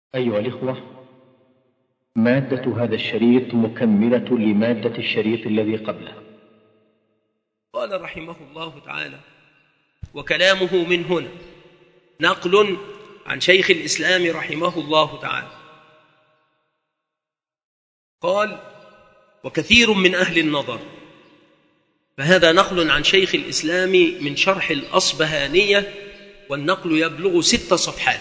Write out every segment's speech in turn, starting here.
أيها الإخوة، مادة هذا الشريط مكملة لمادة الشريط الذي قبله. قال رحمه الله تعالى: وكلامه من هنا نقل عن شيخ الإسلام رحمه الله تعالى. قال: وكثير من أهل النظر. فهذا نقل عن شيخ الإسلام من شرح الأصبهانية، والنقل يبلغ 6 صفحات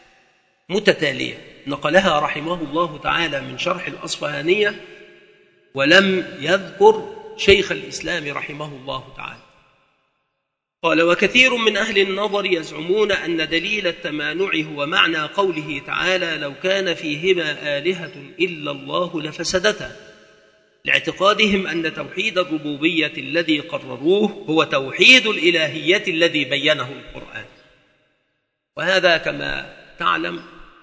متتالية نقلها رحمه الله تعالى من شرح الأصبهانية، ولم يذكر شيخ الإسلام رحمه الله تعالى. قال: وكثير من أهل النظر يزعمون أن دليل التمانع هو معنى قوله تعالى: لو كان فيهما آلهة إلا الله لفسدتا، لاعتقادهم أن توحيد الربوبية الذي قرروه هو توحيد الإلهية الذي بينه القرآن. وهذا كما تعلم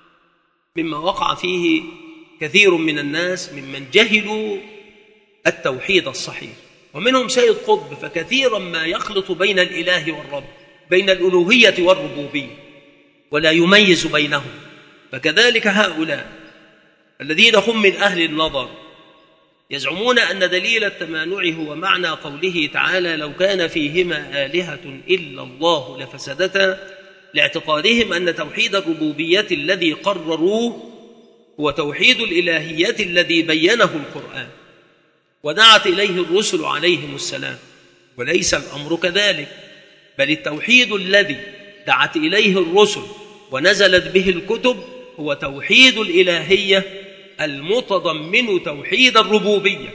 مما وقع فيه كثير من الناس ممن جهلوا التوحيد الصحيح، ومنهم سيد قطب، فكثيرا ما يخلط بين الإله والرب، بين الألوهية والربوبية، ولا يميز بينهم. فكذلك هؤلاء الذين هم من أهل النظر يزعمون أن دليل التمانع هو معنى قوله تعالى: لو كان فيهما آلهة إلا الله لفسدتا، لاعتقادهم أن توحيد الربوبية الذي قرروه هو توحيد الإلهية الذي بينه القرآن ودعت إليه الرسل عليهم السلام. وليس الأمر كذلك، بل التوحيد الذي دعت إليه الرسل ونزلت به الكتب هو توحيد الإلهية المتضمن توحيد الربوبية،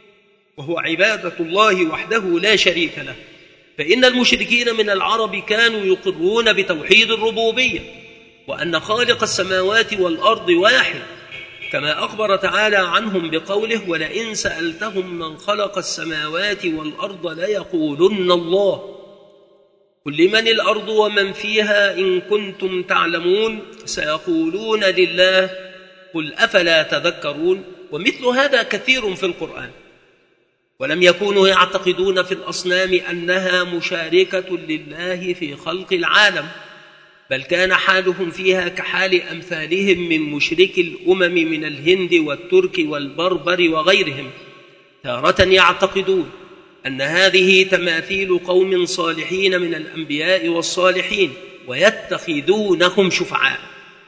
وهو عبادة الله وحده لا شريك له. فإن المشركين من العرب كانوا يقرون بتوحيد الربوبية، وأن خالق السماوات والأرض واحد، كما أخبر تعالى عنهم بقوله: ولئن سألتهم من خلق السماوات والأرض ليقولن الله قل لمن الأرض ومن فيها إن كنتم تعلمون سيقولون لله قل أفلا تذكرون. ومثل هذا كثير في القرآن. ولم يكونوا يعتقدون في الأصنام أنها مشاركة لله في خلق العالم، بل كان حالهم فيها كحال أمثالهم من مشرك الأمم من الهند والترك والبربر وغيرهم، تارة يعتقدون أن هذه تماثيل قوم صالحين من الأنبياء والصالحين ويتخذونهم شفعاء.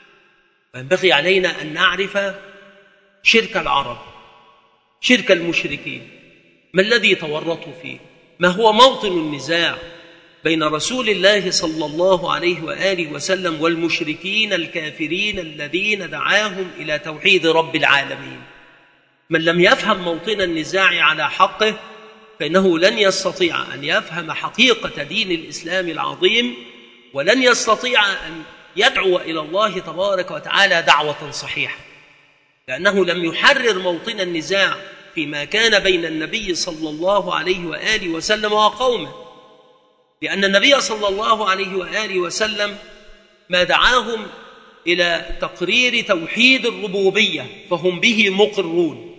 فينبغي علينا أن نعرف شرك العرب، شرك المشركين، ما الذي تورطوا فيه، ما هو موطن النزاع بين رسول الله صلى الله عليه وآله وسلم والمشركين الكافرين الذين دعاهم إلى توحيد رب العالمين. من لم يفهم موطن النزاع على حقه فإنه لن يستطيع أن يفهم حقيقة دين الإسلام العظيم، ولن يستطيع أن يدعو إلى الله تبارك وتعالى دعوة صحيحة، لأنه لم يحرر موطن النزاع فيما كان بين النبي صلى الله عليه وآله وسلم وقومه. لأن النبي صلى الله عليه وآله وسلم ما دعاهم إلى تقرير توحيد الربوبية فهم به مقرون.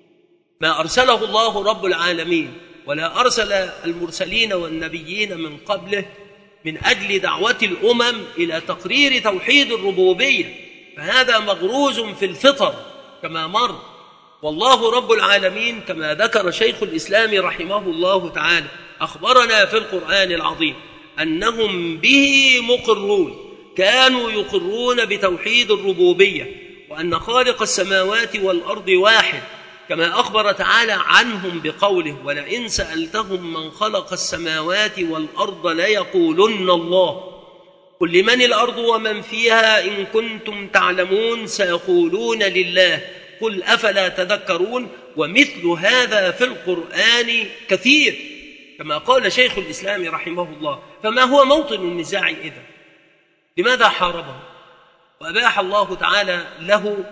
ما أرسله الله رب العالمين ولا أرسل المرسلين والنبيين من قبله من أجل دعوة الأمم إلى تقرير توحيد الربوبية، فهذا مغروز في الفطر كما مر. والله رب العالمين كما ذكر شيخ الإسلام رحمه الله تعالى أخبرنا في القرآن العظيم أنهم به مقرون، كانوا يقرون بتوحيد الربوبية وأن خالق السماوات والأرض واحد، كما أخبر تعالى عنهم بقوله: ولئن سألتهم من خلق السماوات والأرض ليقولن الله قل لمن الأرض ومن فيها إن كنتم تعلمون سيقولون لله قل أفلا تذكرون. ومثل هذا في القرآن كثير كما قال شيخ الإسلام رحمه الله. فما هو موطن النزاع إذن؟ لماذا حاربه وأباح الله تعالى له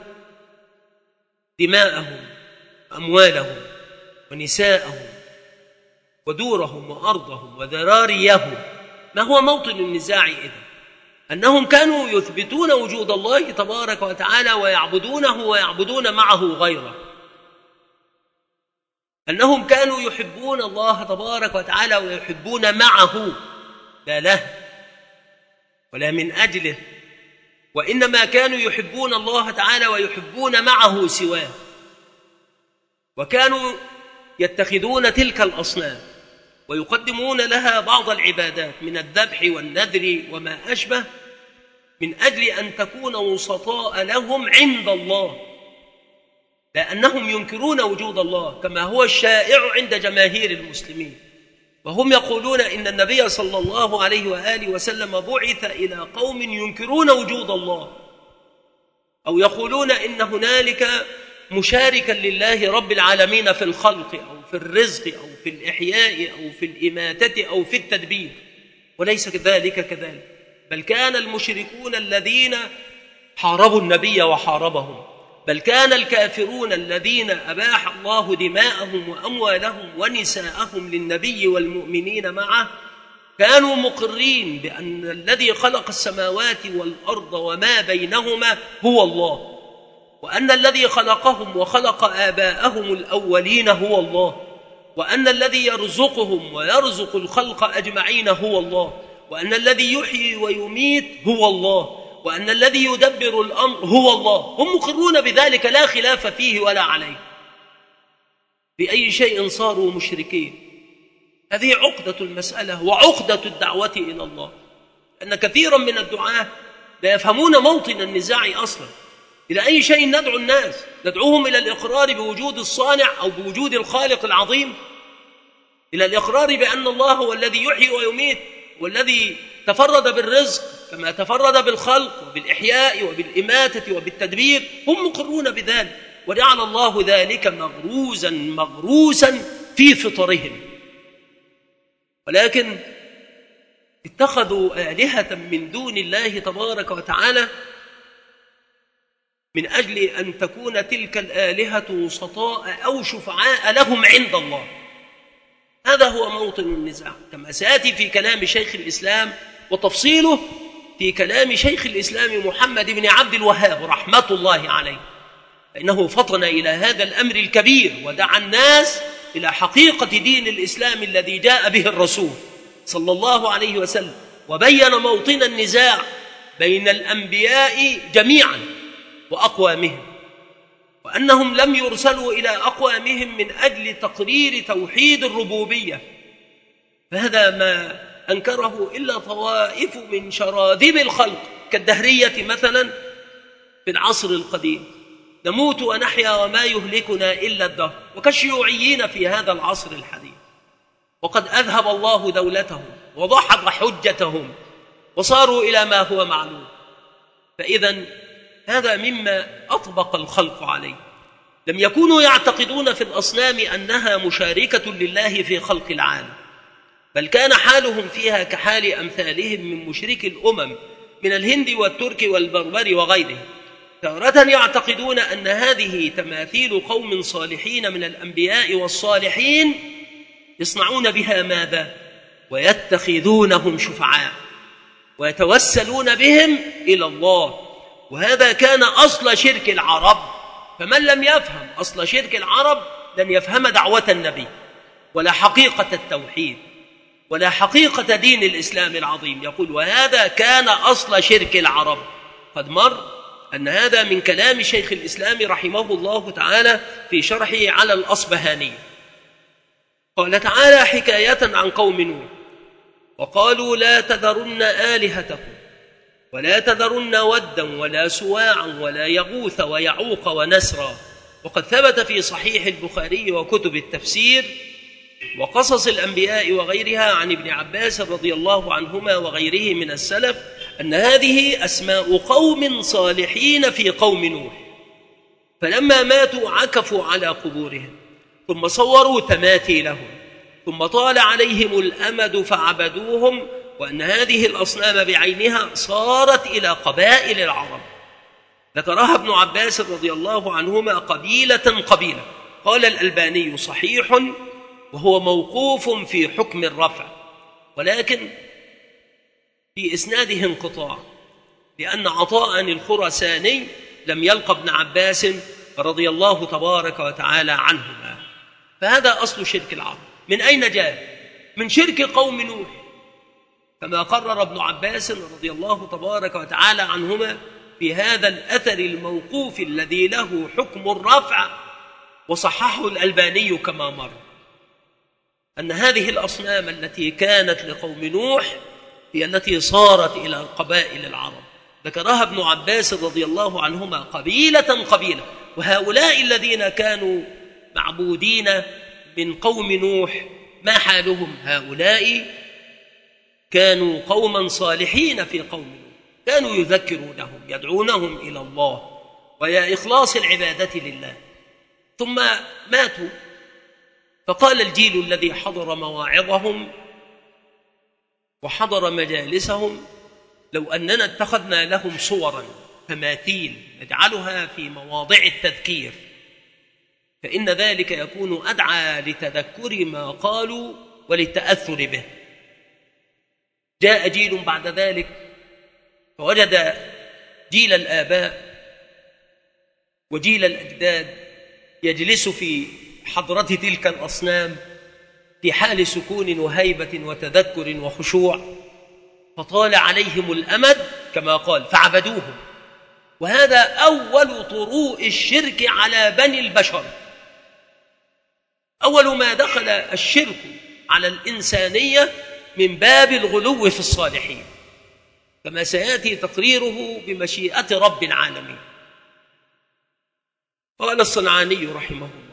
دماءهم وأموالهم ونساءهم ودورهم وأرضهم وذراريهم؟ ما هو موطن النزاع إذن؟ أنهم كانوا يثبتون وجود الله تبارك وتعالى ويعبدونه ويعبدون معه غيره، أنهم كانوا يحبون الله تبارك وتعالى ويحبون معه لا له ولا من أجله وإنما كانوا يحبون الله تعالى ويحبون معه سواه، وكانوا يتخذون تلك الأصنام ويقدمون لها بعض العبادات من الذبح والنذر وما أشبه، من أجل أن تكون وسطاء لهم عند الله، لأنهم ينكرون وجود الله كما هو الشائع عند جماهير المسلمين. وهم يقولون إن النبي صلى الله عليه وآله وسلم بعث إلى قوم ينكرون وجود الله، أو يقولون إن هنالك مشاركا لله رب العالمين في الخلق أو في الرزق أو في الإحياء أو في الإماتة أو في التدبير، وليس ذلك كذلك، بل كان المشركون الذين حاربوا النبي وحاربهم، بل كان الكافرون الذين أباح الله دماءهم وأموالهم ونساءهم للنبي والمؤمنين معه كانوا مقرين بأن الذي خلق السماوات والأرض وما بينهما هو الله، وأن الذي خلقهم وخلق آباءهم الأولين هو الله، وأن الذي يرزقهم ويرزق الخلق أجمعين هو الله، وأن الذي يحيي ويميت هو الله، وأن الذي يدبر الأمر هو الله. هم مقرون بذلك لا خلاف فيه ولا عليه. بأي شيء صاروا مشركين؟ هذه عقدة المسألة وعقدة الدعوة إلى الله، أن كثيرا من الدعاة لا يفهمون موطن النزاع أصلا. إلى أي شيء ندعو الناس؟ ندعوهم إلى الإقرار بوجود الصانع أو بوجود الخالق العظيم، إلى الإقرار بأن الله هو الذي يحيي ويميت والذي تفرد بالرزق كما تفرد بالخلق وبالإحياء وبالإماتة وبالتدبير. هم مقرون بذلك، وجعل الله ذلك مغروسا في فطرهم، ولكن اتخذوا آلهة من دون الله تبارك وتعالى من أجل أن تكون تلك الآلهة وسطاء أو شفعاء لهم عند الله. هذا هو موطن النزاع، كما سيأتي في كلام شيخ الإسلام وتفصيله في كلام شيخ الإسلام محمد بن عبد الوهاب رحمة الله عليه، فإنه فطن إلى هذا الأمر الكبير ودعا الناس إلى حقيقة دين الإسلام الذي جاء به الرسول صلى الله عليه وسلم، وبين موطن النزاع بين الأنبياء جميعا وأقوامهم، وأنهم لم يرسلوا إلى أقوامهم من أجل تقرير توحيد الربوبية، فهذا ما أنكره إلا طوائف من شراذم الخلق كالدهرية مثلا في العصر القديم، نموت ونحيا وما يهلكنا إلا الدهر، وكالشيوعيين في هذا العصر الحديث. وقد أذهب الله دولتهم وضحض حجتهم وصاروا إلى ما هو معلوم. فإذا هذا مما أطبق الخلق عليه. لم يكونوا يعتقدون في الأصنام أنها مشاركة لله في خلق العالم، بل كان حالهم فيها كحال أمثالهم من مشرك الأمم من الهند والترك والبربر وغيرهم. تارة يعتقدون أن هذه تماثيل قوم صالحين من الأنبياء والصالحين يصنعون بها ماذا؟ ويتخذونهم شفعاء ويتوسلون بهم إلى الله، وهذا كان أصل شرك العرب. فمن لم يفهم أصل شرك العرب لن يفهم دعوة النبي ولا حقيقة التوحيد ولا حقيقة دين الإسلام العظيم. يقول وهذا كان أصل شرك العرب. قد مر أن هذا من كلام شيخ الإسلام رحمه الله تعالى في شرحه على الأصبهاني. قال تعالى حكاية عن قوم نوح: وقالوا لا تذرن آلهتكم ولا تذرن ودا ولا سواعا ولا يغوث ويعوق ونسرا. وقد ثبت في صحيح البخاري وكتب التفسير وقصص الأنبياء وغيرها عن ابن عباس رضي الله عنهما وغيره من السلف أن هذه أسماء قوم صالحين في قوم نوح، فلما ماتوا عكفوا على قبورهم ثم صوروا تماثيلهم ثم طال عليهم الأمد فعبدوهم، وأن هذه الأصنام بعينها صارت إلى قبائل العرب. ذكرها ابن عباس رضي الله عنهما قبيلة قبيلة. قال الألباني صحيح وهو موقوف في حكم الرفع، ولكن في إسناده انقطاع، لأن عطاء الخرساني لم يلق ابن عباس رضي الله تبارك وتعالى عنهما. فهذا أصل شرك العرب. من أين جاء؟ من شرك قوم نوح، كما قرر ابن عباس رضي الله تبارك وتعالى عنهما في هذا الأثر الموقوف الذي له حكم الرفع وصححه الألباني كما مر، أن هذه الأصنام التي كانت لقوم نوح هي التي صارت إلى قبائل العرب. ذكرها ابن عباس رضي الله عنهما قبيلة قبيلة، وهؤلاء الذين كانوا معبودين من قوم نوح ما حالهم؟ هؤلاء كانوا قوما صالحين في قوم نوح، كانوا يذكرونهم يدعونهم إلى الله ويا إخلاص العبادة لله، ثم ماتوا. فقال الجيل الذي حضر مواعظهم وحضر مجالسهم: لو أننا اتخذنا لهم صورا تماثيل نجعلها في مواضع التذكير فإن ذلك يكون أدعى لتذكر ما قالوا وللتأثر به. جاء جيل بعد ذلك فوجد جيل الآباء وجيل الأجداد يجلس في حضرة تلك الأصنام في حال سكون وهيبة وتذكر وخشوع، فطال عليهم الأمد كما قال فعبدوهم. وهذا أول طروء الشرك على بني البشر. أول ما دخل الشرك على الإنسانية من باب الغلو في الصالحين، كما سيأتي تقريره بمشيئة رب العالمين. قال الصنعاني رحمه الله: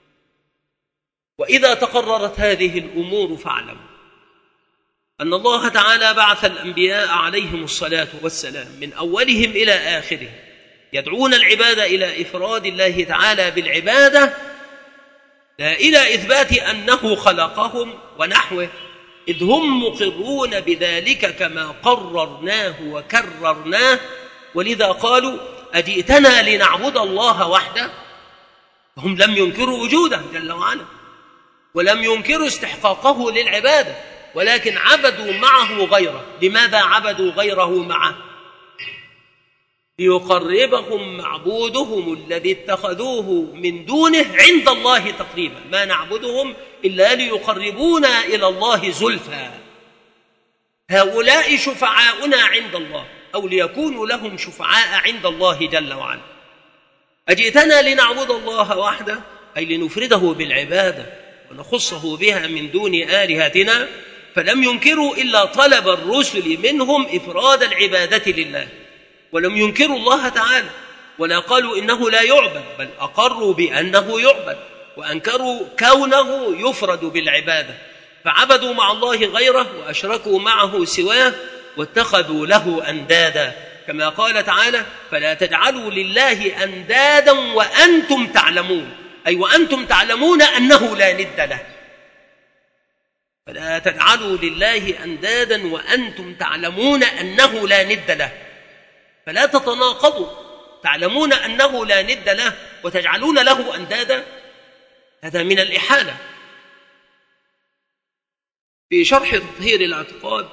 وإذا تقررت هذه الأمور فاعلم أن الله تعالى بعث الأنبياء عليهم الصلاة والسلام من أولهم إلى آخرهم يدعون العباد إلى إفراد الله تعالى بالعبادة، لا إلى إثبات أنه خلقهم ونحوه، إذ هم مقرون بذلك كما قررناه وكررناه. ولذا قالوا: أجئتنا لنعبد الله وحده؟ فهم لم ينكروا وجوده جل وعلا ولم ينكروا استحقاقه للعبادة، ولكن عبدوا معه غيره. لماذا عبدوا غيره معه؟ ليقربهم معبودهم الذي اتخذوه من دونه عند الله تقريبا. ما نعبدهم إلا ليقربونا إلى الله زلفى. هؤلاء شفعاؤنا عند الله، أو ليكونوا لهم شفعاء عند الله جل وعلا. أجئتنا لنعبد الله وحده، أي لنفرده بالعبادة ونخصه بها من دون آلهتنا. فلم ينكروا إلا طلب الرسل منهم إفراد العبادة لله، ولم ينكروا الله تعالى ولا قالوا إنه لا يعبد، بل أقروا بأنه يعبد وأنكروا كونه يفرد بالعبادة، فعبدوا مع الله غيره وأشركوا معه سواه واتخذوا له أندادا، كما قال تعالى: فلا تجعلوا لله أندادا وأنتم تعلمون، أي وأنتم تعلمون أنه لا ند له. فلا تجعلوا لله أندادا وأنتم تعلمون أنه لا ند له، فلا تتناقضوا، تعلمون أنه لا ند له وتجعلون له أندادا، هذا من الإحالة. في شرح تطهير الاعتقاد: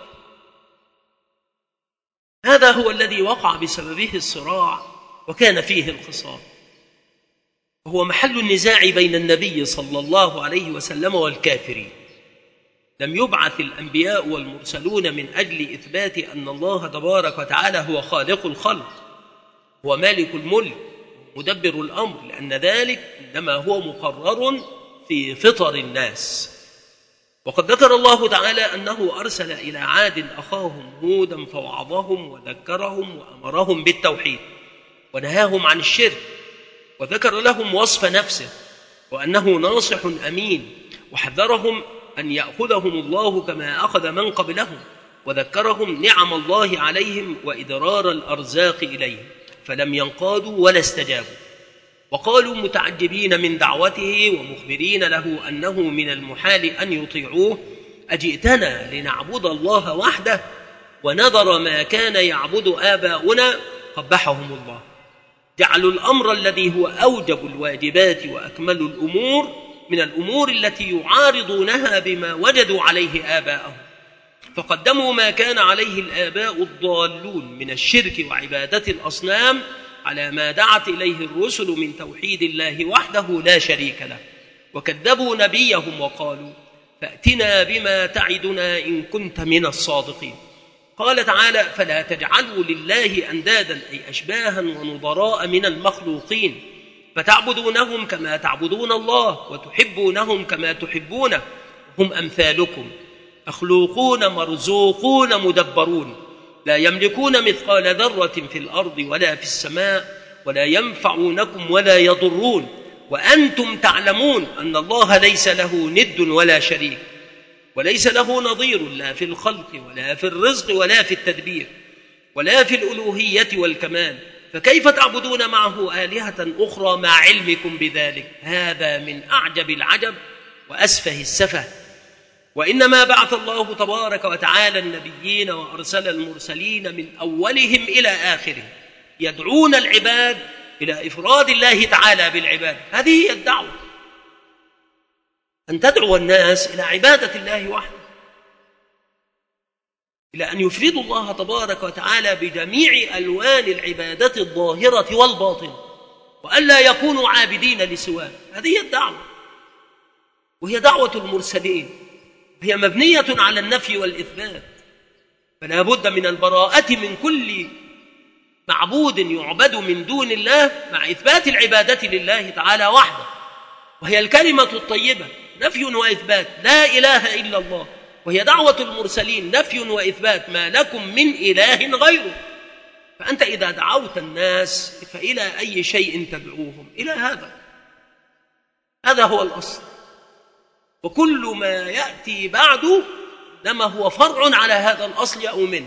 هذا هو الذي وقع بسببه الصراع وكان فيه الخصام، وهو محل النزاع بين النبي صلى الله عليه وسلم والكافرين. لم يبعث الأنبياء والمرسلون من أجل إثبات أن الله تبارك وتعالى هو خالق الخلق، هو مالك الملك، مدبر الأمر، لأن ذلك إنما هو مقرر في فطر الناس. وقد ذكر الله تعالى أنه أرسل إلى عاد أخاهم هودا فوعظهم وذكرهم وأمرهم بالتوحيد ونهاهم عن الشرك، وذكر لهم وصف نفسه وأنه ناصح أمين، وحذرهم أن يأخذهم الله كما أخذ من قبلهم، وذكرهم نعم الله عليهم وإدرار الأرزاق إليهم، فلم ينقادوا ولا استجابوا، وقالوا متعجبين من دعوته ومخبرين له أنه من المحال أن يطيعوه: أجئتنا لنعبد الله وحده ونذر ما كان يعبد آباؤنا؟ قبحهم الله. جعلوا الأمر الذي هو أوجب الواجبات وأكمل الأمور من الأمور التي يعارضونها بما وجدوا عليه آباءهم، فقدموا ما كان عليه الآباء الضالون من الشرك وعبادة الأصنام على ما دعت إليه الرسل من توحيد الله وحده لا شريك له، وكذبوا نبيهم وقالوا: فأتنا بما تعدنا إن كنت من الصادقين. قال تعالى: فلا تجعلوا لله أندادا أي أشباها ونظراء من المخلوقين فتعبدونهم كما تعبدون الله وتحبونهم كما تحبونه هم أمثالكم مخلوقون مرزوقون مدبرون لا يملكون مثقال ذرة في الأرض ولا في السماء ولا ينفعونكم ولا يضرون وأنتم تعلمون أن الله ليس له ند ولا شريك وليس له نظير لا في الخلق ولا في الرزق ولا في التدبير ولا في الألوهية والكمال فكيف تعبدون معه آلهة أخرى مع علمكم بذلك؟ هذا من أعجب العجب وأسفه السفه. وإنما بعث الله تبارك وتعالى النبيين وأرسل المرسلين من أولهم إلى آخرهم يدعون العباد إلى إفراد الله تعالى بالعبادة. هذه هي الدعوة، أن تدعو الناس إلى عبادة الله وحده، إلى أن يفردوا الله تبارك وتعالى بجميع ألوان العبادة الظاهرة والباطنة وألا يكونوا عابدين لسواه. هذه هي الدعوة، وهي دعوة المرسلين، هي مبنية على النفي والإثبات، فلا بد من البراءة من كل معبود يعبد من دون الله مع إثبات العبادة لله تعالى وحده، وهي الكلمة الطيبة نفي وإثبات لا إله إلا الله، وهي دعوة المرسلين نفي وإثبات ما لكم من إله غيره. فأنت إذا دعوت الناس فإلى أي شيء تدعوهم؟ إلى هذا هو الأصل، وكل ما يأتي بعده إنما هو فرع على هذا الأصل أو منه.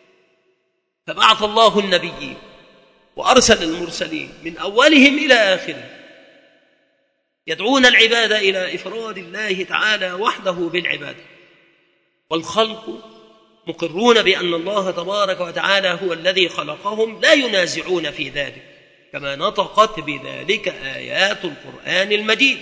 فبعث الله النبيين وأرسل المرسلين من أولهم إلى آخرهم يدعون العباد إلى إفراد الله تعالى وحده بالعبادة، والخلق مقرون بأن الله تبارك وتعالى هو الذي خلقهم لا ينازعون في ذلك، كما نطقت بذلك آيات القرآن المجيد.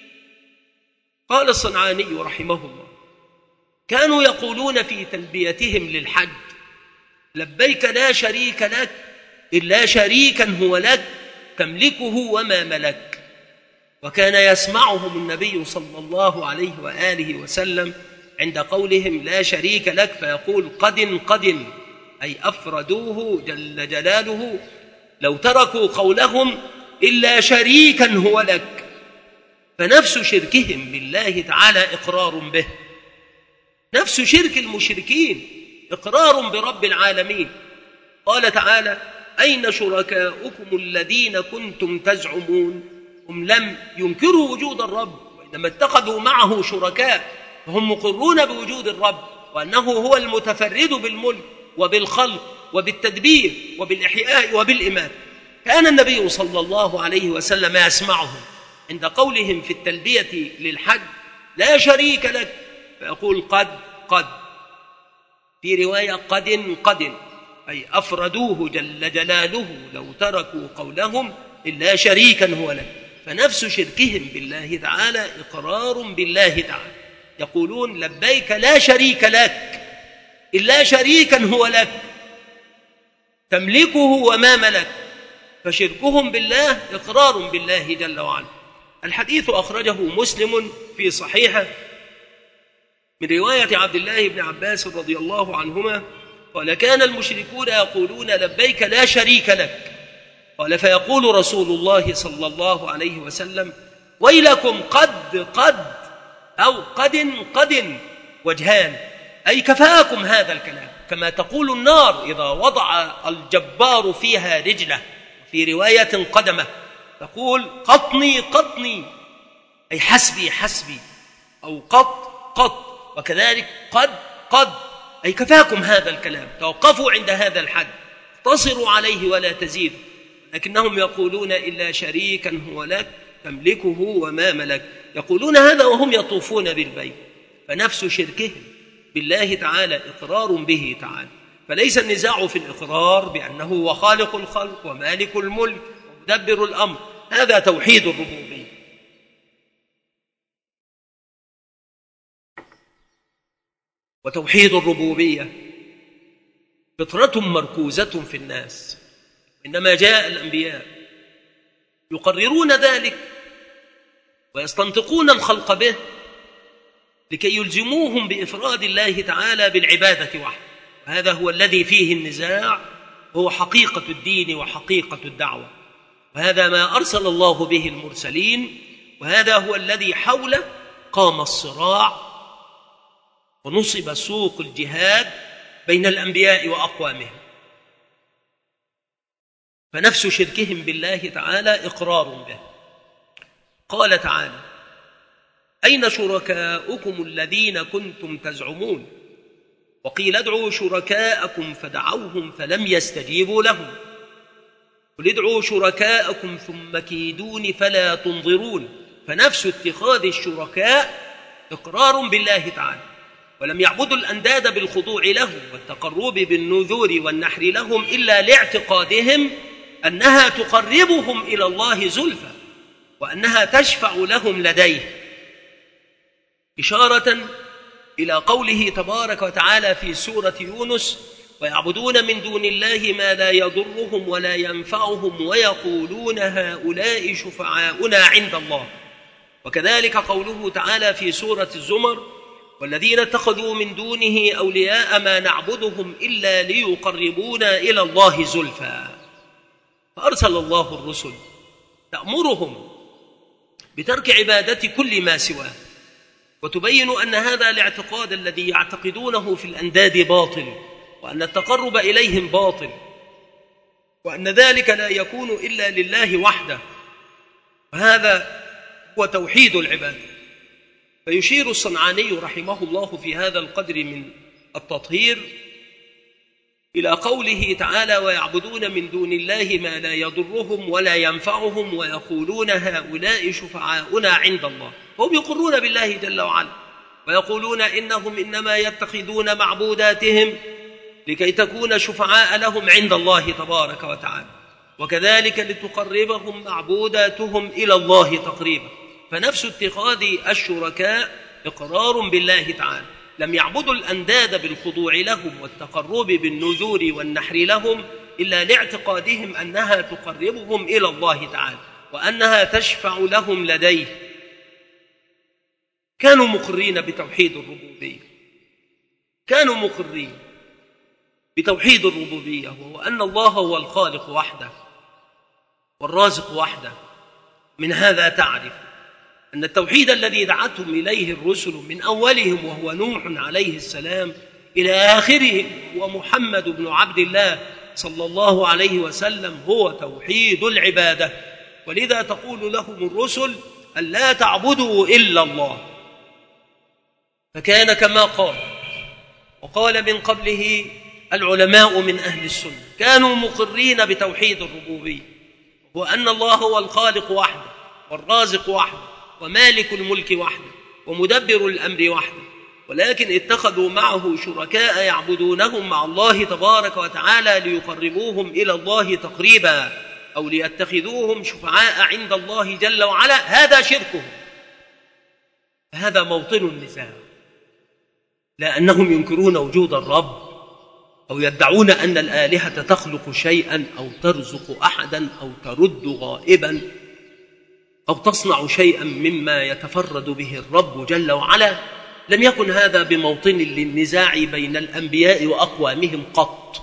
قال الصنعاني رحمه الله: كانوا يقولون في تلبيتهم للحج: لبيك لا شريك لك إلا شريكا هو لك تملكه وما ملك. وكان يسمعهم النبي صلى الله عليه وآله وسلم عند قولهم لا شريك لك فيقول: قد أي أفردوه جل جلاله لو تركوا قولهم إلا شريكا هو لك. فنفس شركهم بالله تعالى إقرار به، نفس شرك المشركين إقرار برب العالمين. قال تعالى: أين شركاؤكم الذين كنتم تزعمون؟ هم لم ينكروا وجود الرب، وإنما اتخذوا معه شركاء، فهم مقرون بوجود الرب وأنه هو المتفرد بالملك وبالخلق وبالتدبير وبالإحياء وبالإماتة. كان النبي صلى الله عليه وسلم يسمعهم عند قولهم في التلبية للحج لا شريك لك فيقول قد، في رواية قد أي أفردوه جل جلاله لو تركوا قولهم إلا شريكا هو لك. فنفس شركهم بالله تعالى إقرار بالله تعالى، يقولون لبيك لا شريك لك إلا شريكا هو لك تملكه وما ملك. فشركهم بالله إقرار بالله جل وعلا. الحديث أخرجه مسلم في صحيحه من رواية عبد الله بن عباس رضي الله عنهما قال: كان المشركون يقولون لبيك لا شريك لك. قال: فيقول رسول الله صلى الله عليه وسلم: ويلكم قد أو قد وجهان، أي كفاكم هذا الكلام، كما تقول النار إذا وضع الجبار فيها رجله، في رواية قدمه تقول قطني أي حسبي أو قط، وكذلك قد أي كفاكم هذا الكلام، توقفوا عند هذا الحد، اقتصروا عليه ولا تزيدوا. لكنهم يقولون إلا شريكا هو لك تملكه وما ملك، يقولون هذا وهم يطوفون بالبيت. فنفس شركهم بالله تعالى إقرار به تعالى، فليس النزاع في الإقرار بأنه هو خالق الخلق ومالك الملك ومدبر الأمر، هذا توحيد الربوبية. وتوحيد الربوبية فطرة مركوزة في الناس، إنما جاء الأنبياء يقررون ذلك ويستنطقون الخلق به لكي يلزموهم بإفراد الله تعالى بالعبادة وحده، هذا هو الذي فيه النزاع، هو حقيقة الدين وحقيقة الدعوة، وهذا ما أرسل الله به المرسلين، وهذا هو الذي حوله قام الصراع ونصب سوق الجهاد بين الأنبياء وأقوامهم. فنفس شركهم بالله تعالى إقرار به. قال تعالى: أين شركاؤكم الذين كنتم تزعمون؟ وقيل ادعوا شركاءكم فدعوهم فلم يستجيبوا لهم، قل ادعوا شركاءكم ثم كيدون فلا تنظرون. فنفس اتخاذ الشركاء إقرار بالله تعالى، ولم يعبدوا الأنداد بالخضوع لهم والتقرب بالنذور والنحر لهم إلا لاعتقادهم أنها تقربهم إلى الله زلفى وأنها تشفع لهم لديه، إشارة إلى قوله تبارك وتعالى في سورة يونس: ويعبدون من دون الله ما لا يضرهم ولا ينفعهم ويقولون هؤلاء شفعاؤنا عند الله. وكذلك قوله تعالى في سورة الزمر: والذين اتخذوا من دونه أولياء ما نعبدهم إلا ليقربونا إلى الله زلفى. فأرسل الله الرسل تأمرهم بترك عبادة كل ما سواه، وتبين أن هذا الاعتقاد الذي يعتقدونه في الأنداد باطل، وأن التقرب إليهم باطل، وأن ذلك لا يكون إلا لله وحده، وهذا هو توحيد العبادة. فيشير الصنعاني رحمه الله في هذا القدر من التطهير إلى قوله تعالى: ويعبدون من دون الله ما لا يضرهم ولا ينفعهم ويقولون هؤلاء شفعاؤنا عند الله. هم يقرون بالله جل وعلا ويقولون إنهم إنما يتخذون معبوداتهم لكي تكون شفعاء لهم عند الله تبارك وتعالى، وكذلك لتقربهم معبوداتهم إلى الله تقريبا. فنفس اتخاذ الشركاء إقرار بالله تعالى، لم يعبدوا الأنداد بالخضوع لهم والتقرب بالنذور والنحر لهم إلا لاعتقادهم أنها تقربهم إلى الله تعالى وأنها تشفع لهم لديه. كانوا مقرين بتوحيد الربوبية، كانوا مقرين بتوحيد الربوبية، وهو أن الله هو الخالق وحده والرازق وحده. من هذا تعرف أن التوحيد الذي دعتهم إليه الرسل من أولهم وهو نوح عليه السلام إلى آخرهم ومحمد بن عبد الله صلى الله عليه وسلم هو توحيد العبادة. ولذا تقول لهم الرسل أن لا تعبدوا إلا الله. فكان كما قال وقال من قبله العلماء من أهل السنة، كانوا مقرين بتوحيد الربوبية، وأن الله هو الخالق وحده والرازق وحده ومالك الملك وحده ومدبر الأمر وحده، ولكن اتخذوا معه شركاء يعبدونهم مع الله تبارك وتعالى ليقربوهم إلى الله تقريبا أو ليتخذوهم شفعاء عند الله جل وعلا. هذا شركهم، هذا موطن النزاع، لا أنهم ينكرون وجود الرب أو يدعون أن الآلهة تخلق شيئا أو ترزق أحدا أو ترد غائبا أو تصنع شيئا مما يتفرد به الرب جل وعلا. لم يكن هذا بموطن للنزاع بين الأنبياء وأقوامهم قط.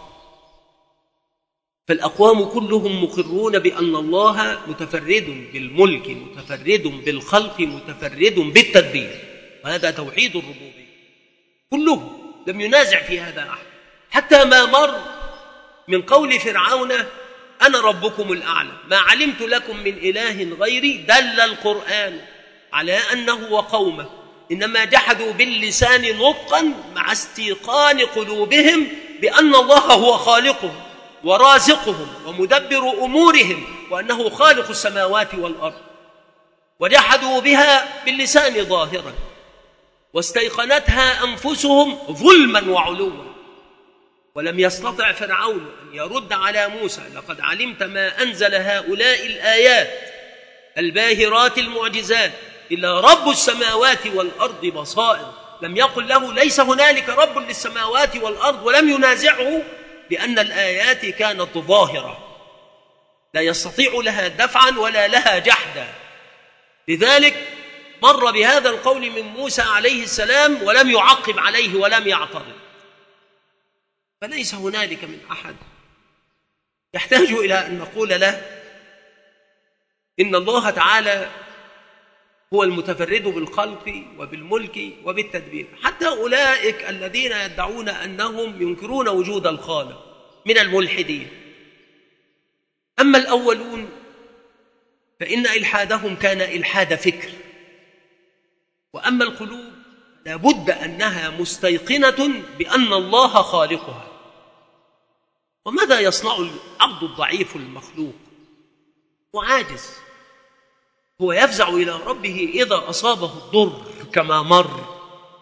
فالأقوام كلهم مقرون بأن الله متفرد بالملك، متفرد بالخلق، متفرد بالتدبير، وهذا توحيد الربوبية كلهم، لم ينازع في هذا أحد. حتى ما مر من قول فرعون أنا ربكم الأعلى ما علمت لكم من إله غيري، دل القرآن على أنه وقومه إنما جحدوا باللسان نطقا مع استيقان قلوبهم بأن الله هو خالقهم ورازقهم ومدبر أمورهم، وأنه خالق السماوات والأرض، وجحدوا بها باللسان ظاهرا واستيقنتها أنفسهم ظلما وعلوا. ولم يستطع فرعون أن يرد على موسى لقد علمت ما أنزل هؤلاء الآيات الباهرات المعجزات إلا رب السماوات والأرض بصائر. لم يقل له ليس هنالك رب للسماوات والأرض، ولم ينازعه بأن الآيات كانت ظاهرة لا يستطيع لها دفعا ولا لها جحدا. لذلك مر بهذا القول من موسى عليه السلام ولم يعقب عليه ولم يعترض. فليس هنالك من أحد يحتاج إلى أن نقول له إن الله تعالى هو المتفرد بالخلق وبالملك وبالتدبير. حتى أولئك الذين يدعون أنهم ينكرون وجود الخالق من الملحدين. أما الأولون فإن إلحادهم كان إلحاد فكر، وأما القلوب لابد أنها مستيقنة بأن الله خالقها. وماذا يصنع العبد الضعيف المخلوق؟ وعاجز، هو يفزع إلى ربه إذا أصابه الضر كما مر.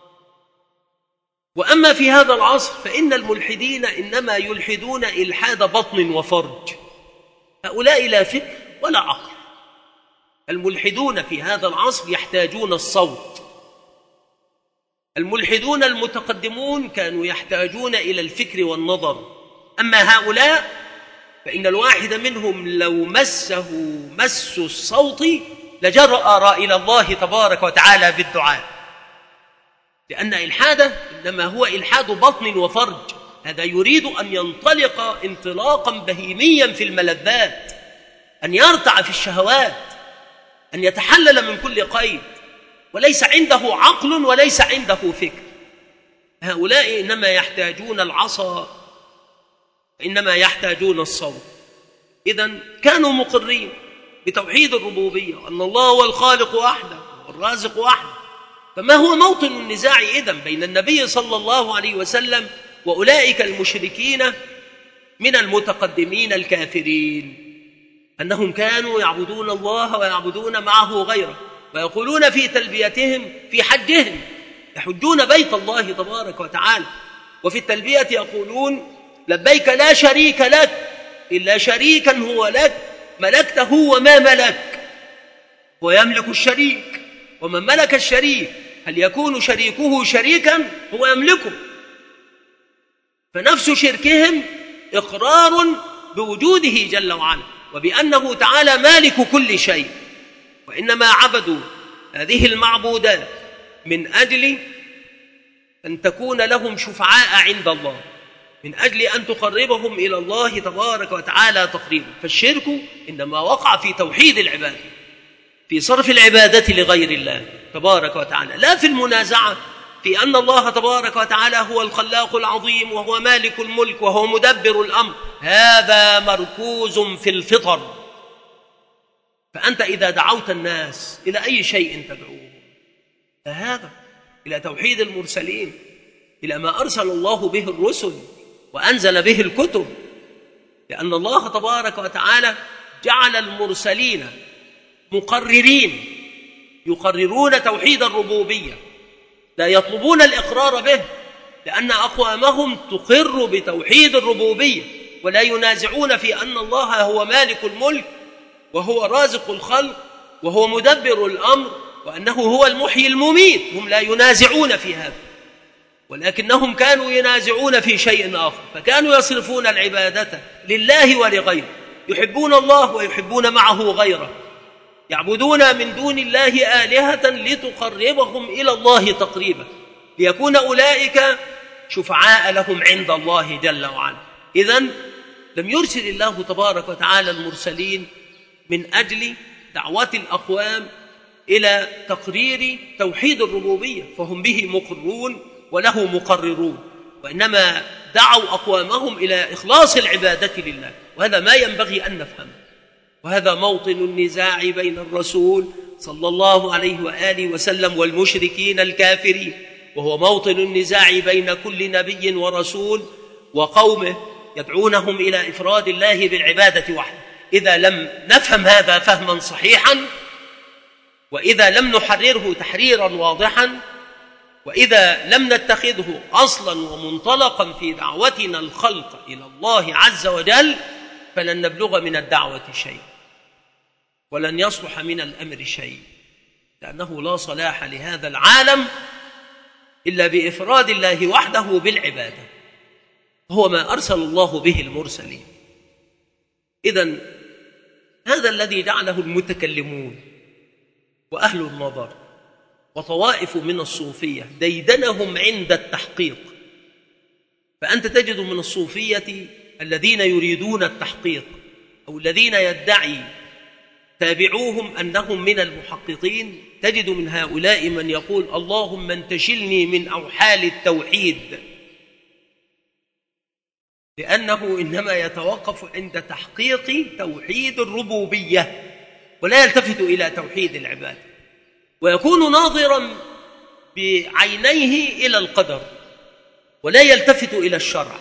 وأما في هذا العصر فإن الملحدين إنما يلحدون إلحاد بطن وفرج. هؤلاء لا فكر ولا عقل. الملحدون في هذا العصر يحتاجون الصوت. الملحدون المتقدمون كانوا يحتاجون إلى الفكر والنظر. أما هؤلاء فإن الواحد منهم لو مسه مس الصوت لجرأ إلى الله تبارك وتعالى بالدعاء، لأن إلحاده إنما هو إلحاد بطن وفرج. هذا يريد أن ينطلق انطلاقا بهيميا في الملذات، أن يرتع في الشهوات، أن يتحلل من كل قيد، وليس عنده عقل وليس عنده فكر. هؤلاء إنما يحتاجون العصا، إنما يحتاجون الصوت. إذن كانوا مقرين بتوحيد الربوبية وأن الله هو الخالق وحده والرازق وحده. فما هو موطن النزاع إذن بين النبي صلى الله عليه وسلم وأولئك المشركين من المتقدمين الكافرين؟ أنهم كانوا يعبدون الله ويعبدون معه غيره، ويقولون في تلبيتهم في حجهم يحجون بيت الله تبارك وتعالى، وفي التلبية يقولون لبيك لا شريك لك إلا شريكا هو لك ملكته وما ملك. ويملك الشريك، ومن ملك الشريك هل يكون شريكه شريكا؟ هو يملكه. فنفس شركهم إقرار بوجوده جل وعلا وبأنه تعالى مالك كل شيء. وإنما عبدوا هذه المعبودات من أجل أن تكون لهم شفعاء عند الله، من أجل أن تقربهم إلى الله تبارك وتعالى تقريبا. فالشرك إنما وقع في توحيد العبادة، في صرف العبادة لغير الله تبارك وتعالى، لا في المنازعة في أن الله تبارك وتعالى هو الخلاق العظيم وهو مالك الملك وهو مدبر الأمر. هذا مركوز في الفطر. فأنت إذا دعوت الناس إلى أي شيء تدعوهم، هذا إلى توحيد المرسلين، إلى ما أرسل الله به الرسل وأنزل به الكتب، لأن الله تبارك وتعالى جعل المرسلين مقررين يقررون توحيد الربوبية، لا يطلبون الإقرار به، لأن أقوامهم تقر بتوحيد الربوبية ولا ينازعون في أن الله هو مالك الملك وهو رازق الخلق وهو مدبر الأمر وأنه هو المحيي المميت. هم لا ينازعون في هذا، ولكنهم كانوا ينازعون في شيء آخر، فكانوا يصرفون العبادة لله ولغيره، يحبون الله ويحبون معه غيره، يعبدون من دون الله آلهة لتقربهم إلى الله تقريبا، ليكون أولئك شفعاء لهم عند الله جل وعلا. إذن لم يرسل الله تبارك وتعالى المرسلين من أجل دعوة الأقوام إلى تقرير توحيد الربوبية، فهم به مقرون وله مقررون، وإنما دعوا أقوامهم إلى إخلاص العبادة لله. وهذا ما ينبغي أن نفهمه، وهذا موطن النزاع بين الرسول صلى الله عليه وآله وسلم والمشركين الكافرين، وهو موطن النزاع بين كل نبي ورسول وقومه يدعونهم إلى إفراد الله بالعبادة وحده. إذا لم نفهم هذا فهما صحيحا، وإذا لم نحرره تحريرا واضحا، وإذا لم نتخذه أصلا ومنطلقا في دعوتنا الخلق إلى الله عز وجل، فلن نبلغ من الدعوة شيء ولن يصلح من الأمر شيء، لأنه لا صلاح لهذا العالم إلا بإفراد الله وحده بالعبادة، هو ما أرسل الله به المرسلين. إذن هذا الذي جعله المتكلمون وأهل النظر وطوائف من الصوفية ديدنهم عند التحقيق فأنت تجد من الصوفية الذين يريدون التحقيق أو الذين يدعي تابعوهم أنهم من المحققين، تجد من هؤلاء من يقول اللهم انتشلني من أوحال التوحيد، لأنه إنما يتوقف عند تحقيق توحيد الربوبية ولا يلتفت إلى توحيد العبادة، ويكون ناظرا بعينيه إلى القدر ولا يلتفت إلى الشرع.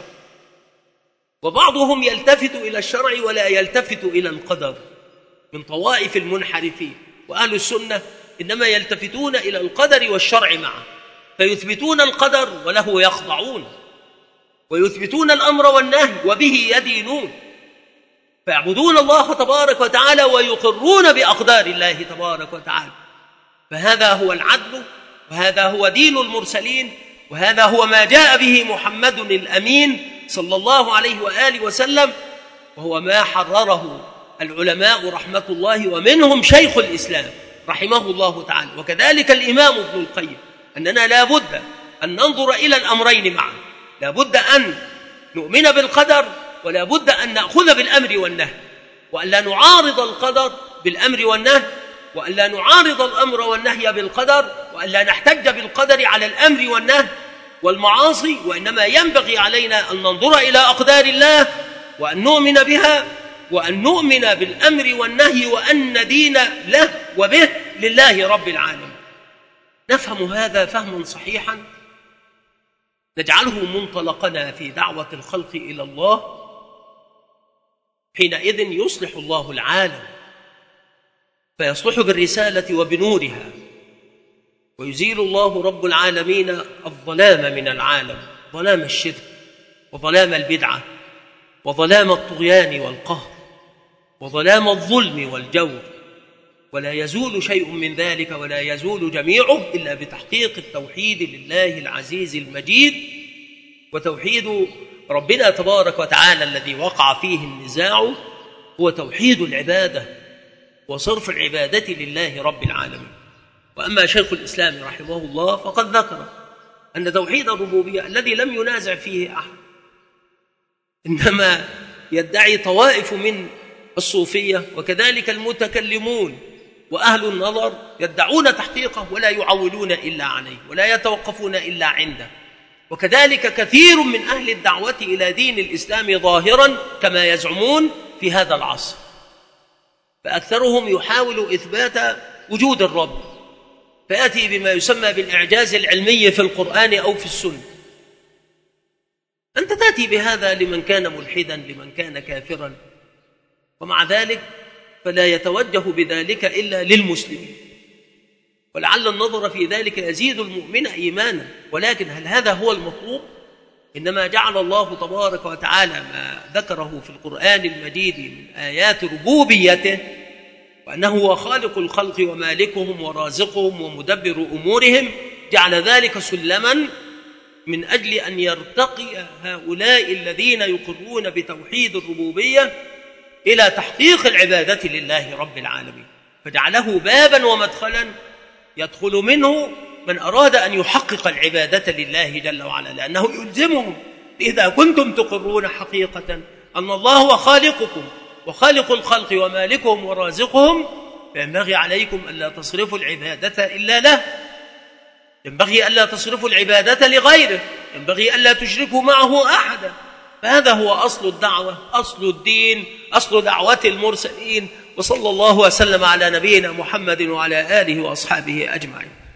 وبعضهم يلتفت إلى الشرع ولا يلتفت إلى القدر من طوائف المنحرفين، وأهل السنة إنما يلتفتون إلى القدر والشرع معا، فيثبتون القدر وله يخضعون، ويثبتون الأمر والنهي وبه يدينون، فيعبدون الله تبارك وتعالى ويقرون بأقدار الله تبارك وتعالى. فهذا هو العدل، وهذا هو دين المرسلين، وهذا هو ما جاء به محمد الأمين صلى الله عليه وآله وسلم، وهو ما حرره العلماء رحمة الله، ومنهم شيخ الإسلام رحمه الله تعالى، وكذلك الإمام ابن القيم، أننا لا بد أن ننظر إلى الأمرين معا، لا بد أن نؤمن بالقدر ولا بد أن نأخذ بالأمر والنهي، وأن لا نعارض القدر بالأمر والنهي، وأن لا نعارض الأمر والنهي بالقدر، وأن لا نحتج بالقدر على الأمر والنهي والمعاصي، وإنما ينبغي علينا أن ننظر إلى أقدار الله وأن نؤمن بها وأن نؤمن بالأمر والنهي وأن ندين له وبه لله رب العالمين. نفهم هذا فهما صحيحا نجعله منطلقنا في دعوة الخلق إلى الله، حينئذ يصلح الله العالم فيصلح بالرسالة وبنورها، ويزيل الله رب العالمين الظلام من العالم، ظلام الشرك وظلام البدعة وظلام الطغيان والقهر وظلام الظلم والجور، ولا يزول شيء من ذلك ولا يزول جميعه إلا بتحقيق التوحيد لله العزيز المجيد، وتوحيد ربنا تبارك وتعالى الذي وقع فيه النزاع هو توحيد العبادة وصرف العبادة لله رب العالمين. وأما شيخ الإسلام رحمه الله فقد ذكر أن توحيد الربوبية الذي لم ينازع فيه أحد، إنما يدعي طوائف من الصوفية وكذلك المتكلمون وأهل النظر يدعون تحقيقه ولا يعولون إلا عليه ولا يتوقفون إلا عنده، وكذلك كثير من أهل الدعوة إلى دين الإسلام ظاهرا كما يزعمون في هذا العصر، فأكثرهم يحاول إثبات وجود الرب، فيأتي بما يسمى بالإعجاز العلمي في القرآن أو في السنة. أنت تأتي بهذا لمن كان ملحدا لمن كان كافرا، ومع ذلك فلا يتوجه بذلك إلا للمسلمين، ولعل النظر في ذلك يزيد المؤمن إيمانا، ولكن هل هذا هو المطلوب؟ إنما جعل الله تبارك وتعالى ما ذكره في القرآن المجيد من آيات ربوبيته، وأنه هو خالق الخلق ومالكهم ورازقهم ومدبر أمورهم، جعل ذلك سلما من أجل أن يرتقي هؤلاء الذين يقرون بتوحيد الربوبية إلى تحقيق العبادة لله رب العالمين، فجعله بابا ومدخلا يدخل منه من أراد أن يحقق العبادة لله جل وعلا، لأنه يلزمهم إذا كنتم تقرون حقيقة أن الله هو خالقكم وخالق الخلق ومالكهم ورازقهم، فينبغي عليكم ألا تصرفوا العبادة إلا له، ينبغي ألا تصرفوا العبادة لغيره، ينبغي ألا تشركوا معه أحدا. فهذا هو أصل الدعوة، أصل الدين، أصل دعوة المرسلين. وصلى الله وسلم على نبينا محمد وعلى آله وأصحابه أجمعين.